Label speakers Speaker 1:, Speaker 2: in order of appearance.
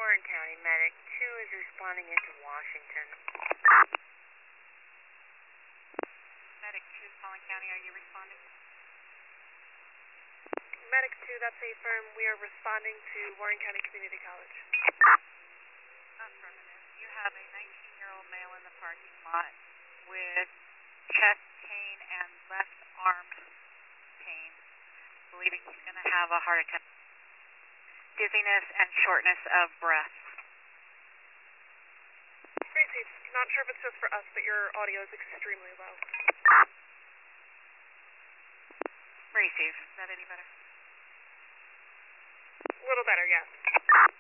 Speaker 1: Warren County Medic 2 is responding into Washington.
Speaker 2: Medic 2, Collin County, are you responding?
Speaker 3: Medic 2, that's a firm. We are responding to Warren County Community College.
Speaker 2: Affirmative. You have a 19-year-old male in the parking lot with chest pain and left arm pain, believing he's going to have a heart attack. Dizziness and shortness of breath.
Speaker 3: Gracie, not sure if it's just for us, but your audio is extremely low.
Speaker 2: Receive. Is that any better?
Speaker 3: A little better, yes.